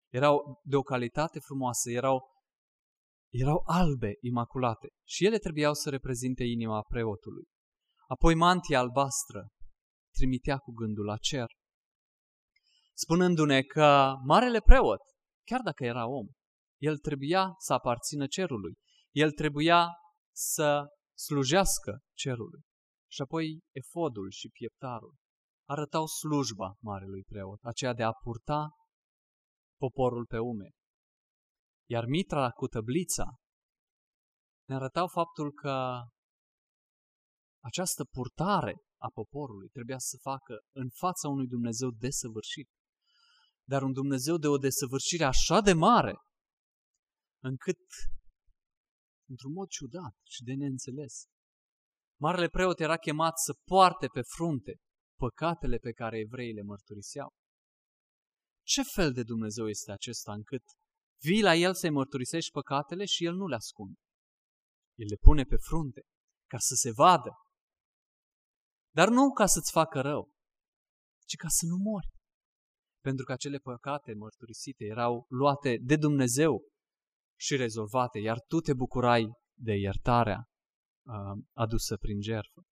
erau de o calitate frumoasă, erau albe, imaculate. Și ele trebuiau să reprezinte inima preotului. Apoi mantia albastră trimitea cu gândul la cer, spunându-ne că marele preot, chiar dacă era om, el trebuia să aparțină cerului. El trebuia să slujească cerului. Și apoi efodul și pieptarul arătau slujba marelui preot, aceea de a purta poporul pe umeri. Iar mitra cu tăblița ne arătau faptul că această purtare a poporului trebuia să facă în fața unui Dumnezeu desăvârșit. Dar un Dumnezeu de o desăvârșire așa de mare, încât, într-un mod ciudat și de neînțeles, marele preot era chemat să poarte pe frunte păcatele pe care evreii le mărturiseau. Ce fel de Dumnezeu este acesta încât vii la El să-i mărturisești păcatele și El nu le ascunde? El le pune pe frunte ca să se vadă. Dar nu ca să-ți facă rău, ci ca să nu mori. Pentru că acele păcate mărturisite erau luate de Dumnezeu și rezolvate, iar tu te bucurai de iertarea adusă prin jertfă.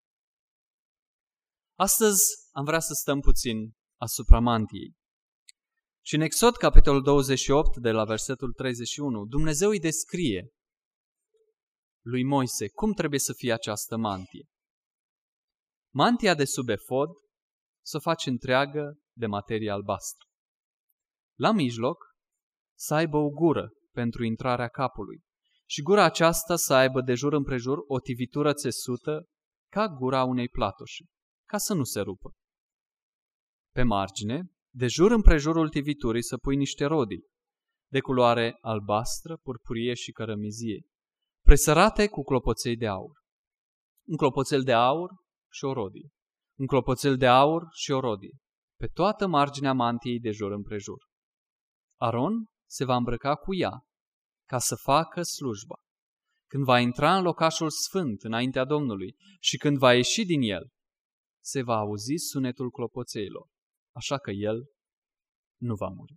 Astăzi am vrea să stăm puțin asupra mantiei. Și în Exod, capitolul 28, de la versetul 31, Dumnezeu îi descrie lui Moise cum trebuie să fie această mantie. Mantia de sub efod să o faci întreagă de materie albastră. La mijloc să aibă o gură pentru intrarea capului și gura aceasta să aibă de jur împrejur o tivitură țesută ca gura unei platoșe, ca să nu se rupă. Pe margine, de jur împrejurul tiviturii să pui niște rodii, de culoare albastră, purpurie și cărămizie, presărate cu clopoței de aur. Un clopoțel de aur și o rodie. Un clopoțel de aur și o rodie. Pe toată marginea mantiei de jur împrejur. Aron se va îmbrăca cu ea ca să facă slujba. Când va intra în locașul sfânt înaintea Domnului și când va ieși din el, se va auzi sunetul clopoțeilor, așa că el nu va muri.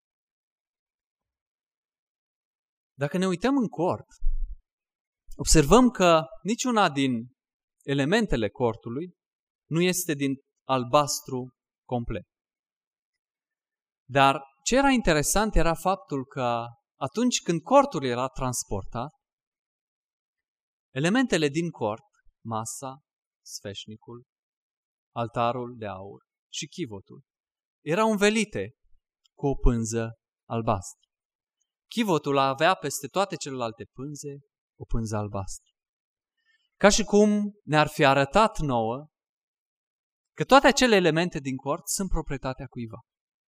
Dacă ne uităm în cort, observăm că niciuna din elementele cortului nu este din albastru complet. Dar ce era interesant era faptul că atunci când cortul era transportat, elementele din cort, masa, sfeșnicul, altarul de aur și chivotul, erau învelite cu o pânză albastră. Chivotul avea peste toate celelalte pânze o pânză albastră. Ca și cum ne-ar fi arătat nouă că toate acele elemente din cort sunt proprietatea cuiva.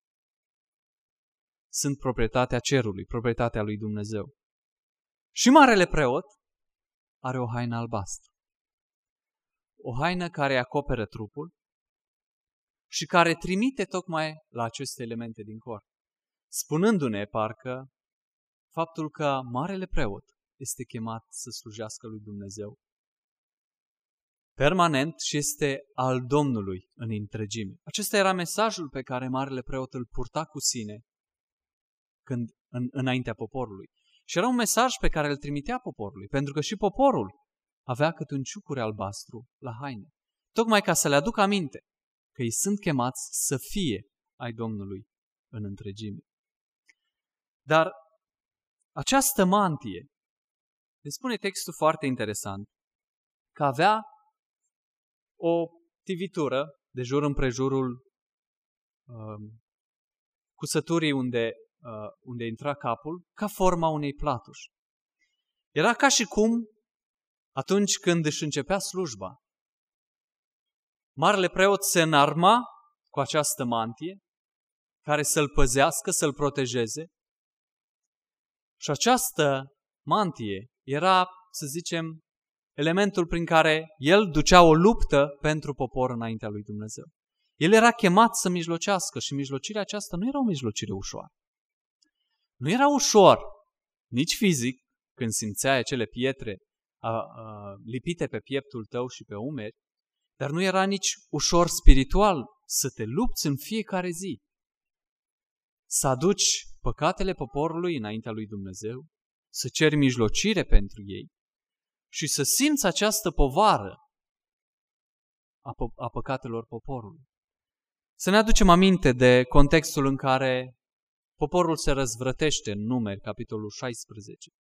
Sunt proprietatea cerului, proprietatea lui Dumnezeu. Și marele preot are o haină albastră. O haină care acoperă trupul și care trimite tocmai la aceste elemente din cort, spunându-ne parcă faptul că marele preot este chemat să slujească lui Dumnezeu permanent și este al Domnului în întregime. Acesta era mesajul pe care marele preot îl purta cu sine înaintea poporului. Și era un mesaj pe care îl trimitea poporului, pentru că și poporul avea câte un ciucure albastru la haine, tocmai ca să le aducă aminte că ei sunt chemați să fie ai Domnului în întregime. Dar această mantie, ne spune textul foarte interesant, că avea o tivitură de jur împrejurul cusăturii unde intra capul, ca forma unei platuși. Era ca și cum, atunci când își începea slujba, marele preot se înarma cu această mantie, care să-l păzească, să-l protejeze. Și această mantie era, să zicem, elementul prin care el ducea o luptă pentru popor înaintea lui Dumnezeu. El era chemat să mijlocească și mijlocirea aceasta nu era o mijlocire ușoară. Nu era ușor, nici fizic, când simțeai acele pietre lipite pe pieptul tău și pe umeri, dar nu era nici ușor spiritual să te lupți în fiecare zi. să aduci păcatele poporului înaintea lui Dumnezeu, să ceri mijlocire pentru ei și să simți această povară a păcatelor poporului. Să ne aducem aminte de contextul în care poporul se răzvrătește în Numeri, capitolul 16.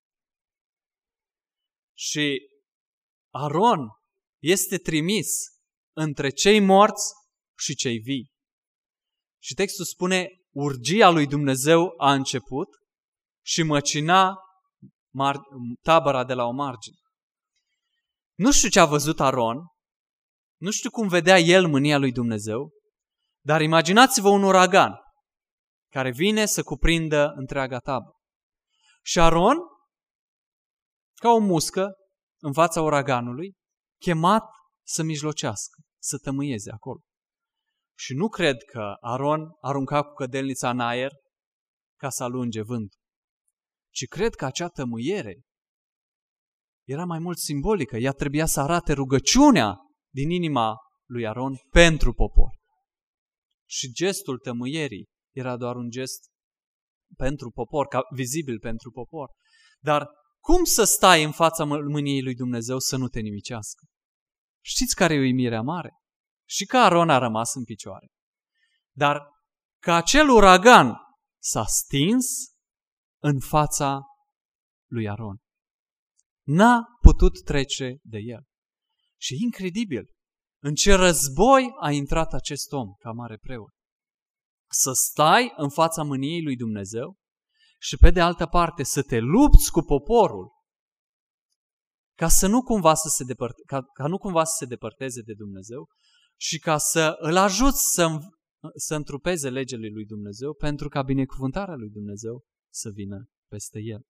Și Aron este trimis între cei morți și cei vii. Și textul spune, urgia lui Dumnezeu a început și măcina tabăra de la o margine. Nu știu ce a văzut Aron, nu știu cum vedea el mânia lui Dumnezeu, dar imaginați-vă un uragan care vine să cuprindă întreaga tabără. Și Aron, ca o muscă în fața uraganului, chemat să mijlocească, să tămâieze acolo. Și nu cred că Aron arunca cu cădelnița în aer ca să alunge vântul, ci cred că acea tămâiere era mai mult simbolică. Ea trebuia să arate rugăciunea din inima lui Aron pentru popor. Și gestul tămâierii era doar un gest pentru popor, vizibil pentru popor. Dar cum să stai în fața mâniei lui Dumnezeu să nu te nimicească? Știți care e uimirea mare? Și că Aron a rămas în picioare. Dar că acel uragan s-a stins în fața lui Aron. N-a putut trece de el. Și incredibil, în ce război a intrat acest om ca mare preot. Să stai în fața mâniei lui Dumnezeu și pe de altă parte să te lupți cu poporul ca nu cumva să se depărteze de Dumnezeu și ca să îl ajuți să întrupeze legile lui Dumnezeu pentru ca binecuvântarea lui Dumnezeu să vină peste el.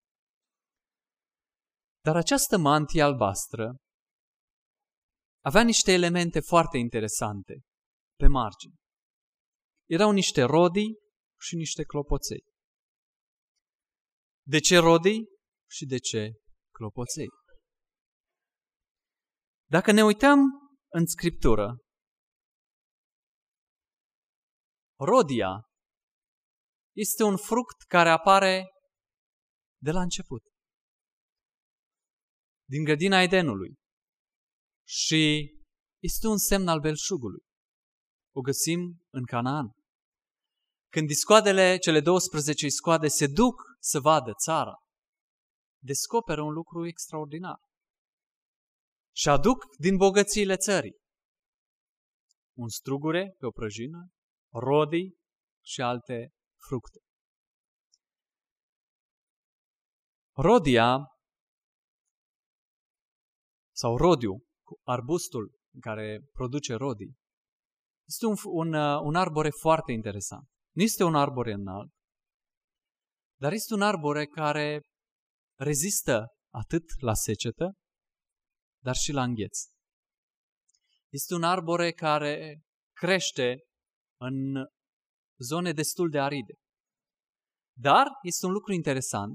Dar această mantie albastră avea niște elemente foarte interesante pe margine. Erau niște rodii și niște clopoței. De ce rodii și de ce clopoței? Dacă ne uităm în Scriptură, rodia este un fruct care apare de la început, din grădina Edenului, și este un semn al belșugului. O găsim în Canaan. Când cele 12 iscoade se duc să vadă țara, descoperă un lucru extraordinar. Și aduc din bogățiile țării un strugure pe o prăjină, rodii și alte fructe. Rodia sau rodiu, arbustul care produce rodii, este un arbore foarte interesant. Nu este un arbore înalt, dar este un arbore care rezistă atât la secetă, dar și la îngheț. Este un arbore care crește în zone destul de aride. Dar este un lucru interesant.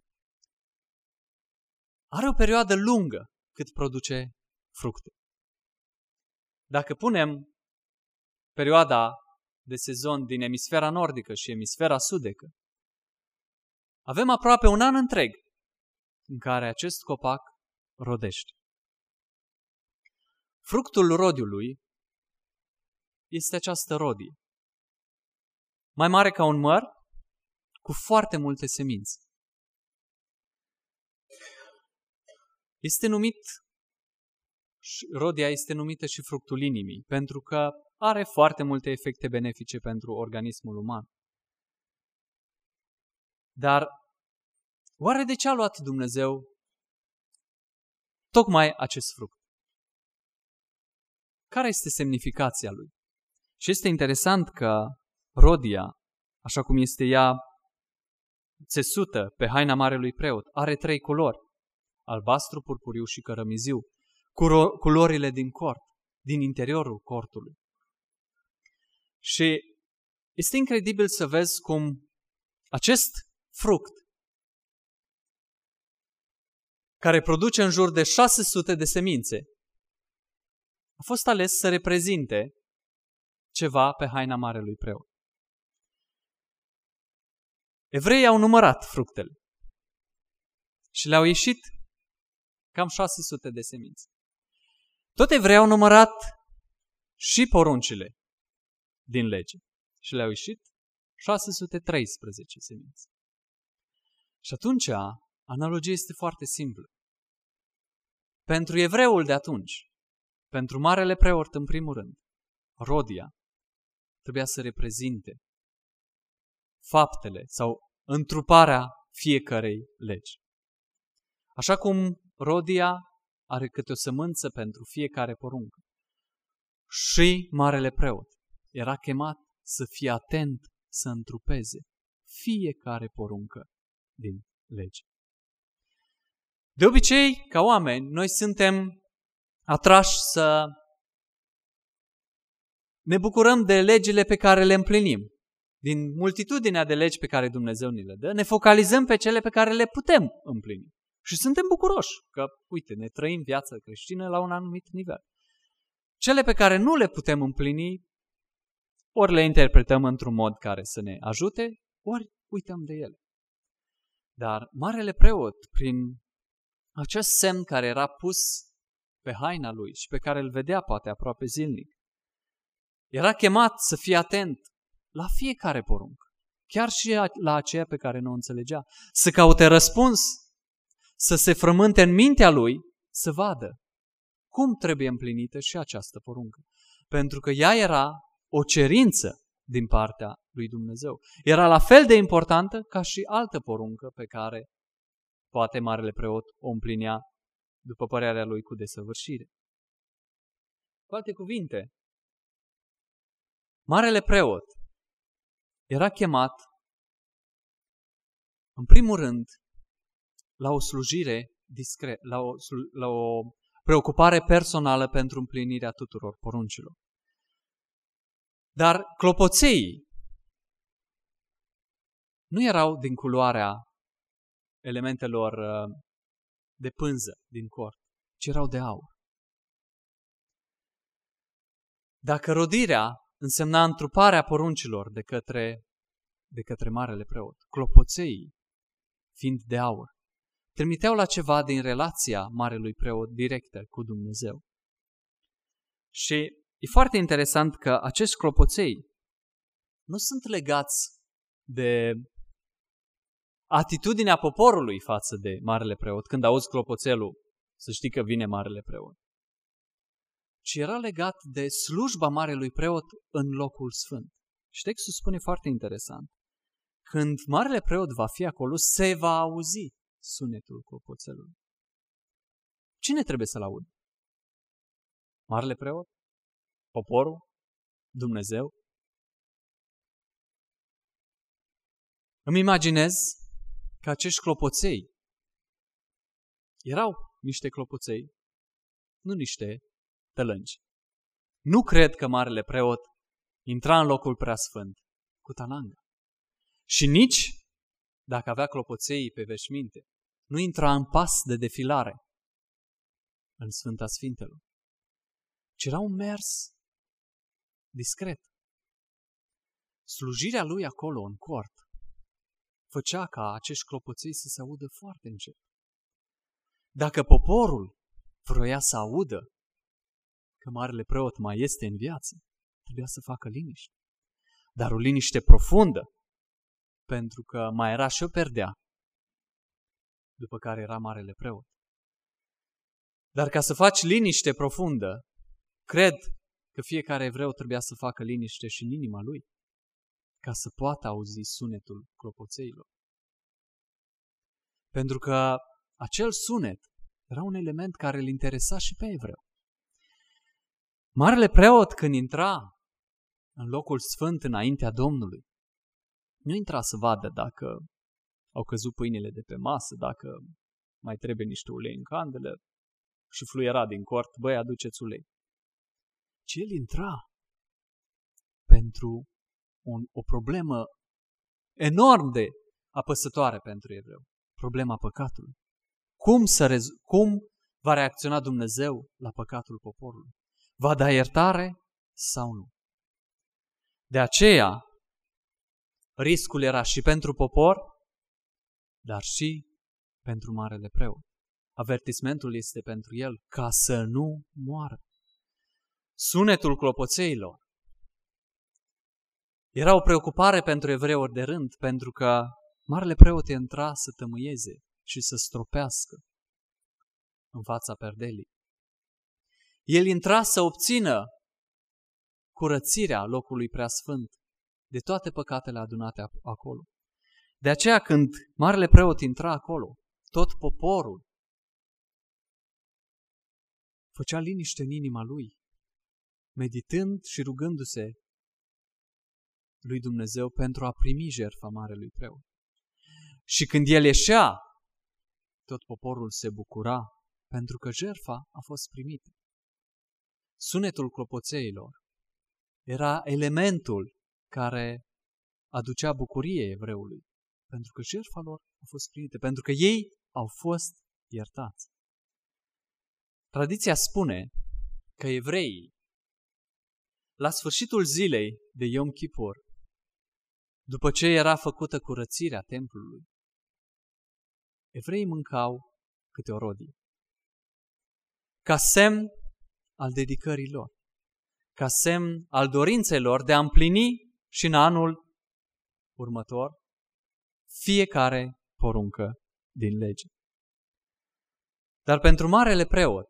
Are o perioadă lungă cât produce fructe. Dacă punem perioada de sezon din emisfera nordică și emisfera sudecă, avem aproape un an întreg în care acest copac rodește. Fructul rodiului este această rodie, mai mare ca un măr, cu foarte multe semințe. Rodia este numită și fructul inimii, pentru că are foarte multe efecte benefice pentru organismul uman. Dar oare de ce a luat Dumnezeu tocmai acest fruct? Care este semnificația lui? Și este interesant că rodia, așa cum este ea țesută pe haina marelui preot, are 3 culori: albastru, purpuriu și cărămiziu, culorile din cort, din interiorul cortului. Și este incredibil să vezi cum acest fruct, care produce în jur de 600 de semințe, a fost ales să reprezinte ceva pe haina marelui preot. Evreii au numărat fructele și le-au ieșit cam 600 de semințe. Tot evreii au numărat și poruncile din lege și le-au ieșit 613 semințe. Și atunci, analogia este foarte simplă. Pentru evreul de atunci, pentru marele preot în primul rând, rodia trebuia să reprezinte faptele sau întruparea fiecărei legi. Așa cum rodia are câte o sămânță pentru fiecare poruncă, și marele preot era chemat să fie atent să întrupeze fiecare poruncă din lege. De obicei, ca oameni, noi suntem atrași să ne bucurăm de legile pe care le împlinim. Din multitudinea de legi pe care Dumnezeu ni le dă, ne focalizăm pe cele pe care le putem împlini. Și suntem bucuroși că, uite, ne trăim viața creștină la un anumit nivel. Cele pe care nu le putem împlini, ori le interpretăm într-un mod care să ne ajute, ori uităm de ele. Dar marele preot, prin acest semn care era pus pe haina lui și pe care îl vedea poate aproape zilnic, era chemat să fie atent la fiecare poruncă, chiar și la aceea pe care nu o înțelegea, să caute răspuns, să se frământe în mintea lui, să vadă cum trebuie împlinită și această poruncă. Pentru că ea era o cerință din partea lui Dumnezeu. Era la fel de importantă ca și altă poruncă pe care poate marele preot o împlinea după părerea lui cu desăvârșire. Cu alte cuvinte, marele preot era chemat, în primul rând, la o slujire discretă, la o preocupare personală pentru împlinirea tuturor poruncilor. Dar clopoțeii nu erau din culoarea elementelor de pânză din cort, ci erau de aur. Dacă rodirea însemna întruparea poruncilor de către marele preot, clopoțeii, fiind de aur, trimiteau la ceva din relația marelui preot directă cu Dumnezeu. Și e foarte interesant că acești clopoței nu sunt legați de atitudinea poporului față de marele preot. Când auzi clopoțelul, să știi că vine marele preot. Ci era legat de slujba marelui preot în locul sfânt. Și textul spune foarte interesant. Când marele preot va fi acolo, se va auzi sunetul clopoțelului. Cine trebuie să-l audă? Marele preot? Poporul? Dumnezeu? Îmi imaginez că acești clopoței erau niște clopoței, nu niște tălângi. Nu cred că marele preot intra în locul preasfânt cu talanga. Și nici, dacă avea clopoței pe veșminte, nu intra în pas de defilare în Sfânta Sfintelor, ci era un mers discret. Slujirea lui acolo, în cort, făcea ca acești clopoței să se audă foarte încet. Dacă poporul vroia să audă că marele preot mai este în viață, trebuia să facă liniște. Dar o liniște profundă, pentru că mai era și o perdea, după care era marele preot. Dar ca să faci liniște profundă, cred că fiecare evreu trebuia să facă liniște și în inima lui, ca să poată auzi sunetul clopoțeilor. Pentru că acel sunet era un element care îl interesa și pe evreu. Marele preot, când intra în locul sfânt înaintea Domnului, nu intra să vadă dacă au căzut pâinile de pe masă, dacă mai trebuie niște ulei în candelă și fluiera din cort, băi, aduceți ulei. Ci el intra pentru o problemă enorm de apăsătoare pentru evreu, problema păcatului. Cum va reacționa Dumnezeu la păcatul poporului? Va da iertare sau nu? De aceea, riscul era și pentru popor, dar și pentru marele preot. Avertismentul este pentru el ca să nu moară. Sunetul clopoțeilor era o preocupare pentru evreuri de rând, pentru că marele preot intra să tămâieze și să stropească în fața perdelii. El intra să obțină curățirea locului preasfânt de toate păcatele adunate acolo. De aceea când marele preot intra acolo, tot poporul făcea liniște în inima lui, meditând și rugându-se lui Dumnezeu pentru a primi jertfa marelui preot. Și când el ieșea, tot poporul se bucura pentru că jertfa a fost primită. Sunetul clopoțeilor era elementul care aducea bucurie evreului, pentru că jertfa lor a fost primită, pentru că ei au fost iertați. Tradiția spune că evreii, la sfârșitul zilei de Yom Kippur, după ce era făcută curățirea templului, evreii mâncau câte o rodie, ca semn al dedicării lor, ca semn al dorinței lor de a împlini și în anul următor fiecare poruncă din lege. Dar pentru marele preot,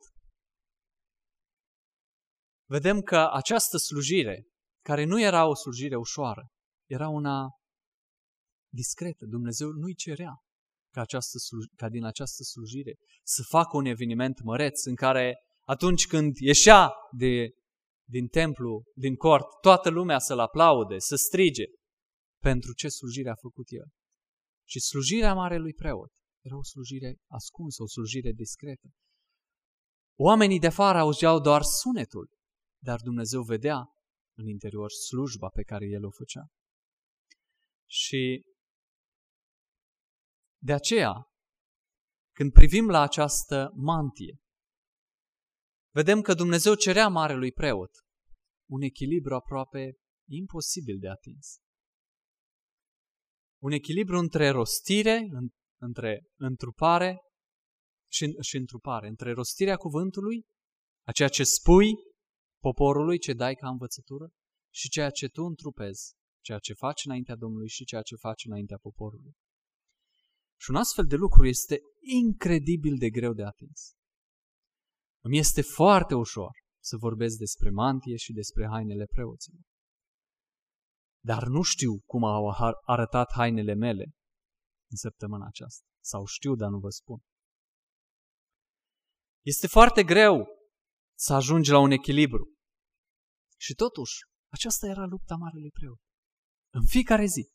vedem că această slujire, care nu era o slujire ușoară, era una discretă. Dumnezeu nu-i cerea ca din această slujire să facă un eveniment măreț în care atunci când ieșea din templu, din cort, toată lumea să-l aplaude, să strige pentru ce slujire a făcut el. Și slujirea marelui preot era o slujire ascunsă, o slujire discretă. Oamenii de afară auzeau doar sunetul, dar Dumnezeu vedea în interior slujba pe care el o făcea. Și de aceea, când privim la această mantie, vedem că Dumnezeu cerea marelui preot un echilibru aproape imposibil de atins. Un echilibru între rostire, între întrupare și întrupare, între rostirea cuvântului, a ceea ce spui poporului, ce dai ca învățătură, și ceea ce tu întrupezi, ceea ce faci înaintea Domnului și ceea ce faci înaintea poporului. Și un astfel de lucru este incredibil de greu de atins. Îmi este foarte ușor să vorbesc despre mantie și despre hainele preoților. Dar nu știu cum au arătat hainele mele în săptămâna aceasta. Sau știu, dar nu vă spun. Este foarte greu să ajungi la un echilibru. Și totuși, aceasta era lupta marelui preot. În fiecare zi.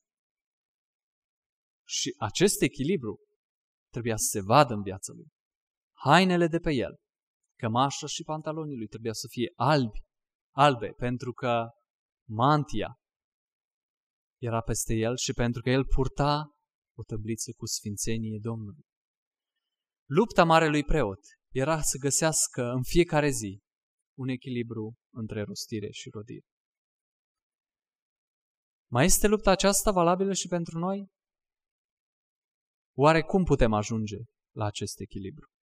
Și acest echilibru trebuia să se vadă în viața lui. Hainele de pe el, cămașa și pantalonii lui trebuia să fie albe, pentru că mantia era peste el și pentru că el purta o tăbliță cu sfințenie Domnului. Lupta marelui preot era să găsească în fiecare zi un echilibru între rostire și rodire. Mai este lupta aceasta valabilă și pentru noi? Oare cum putem ajunge la acest echilibru?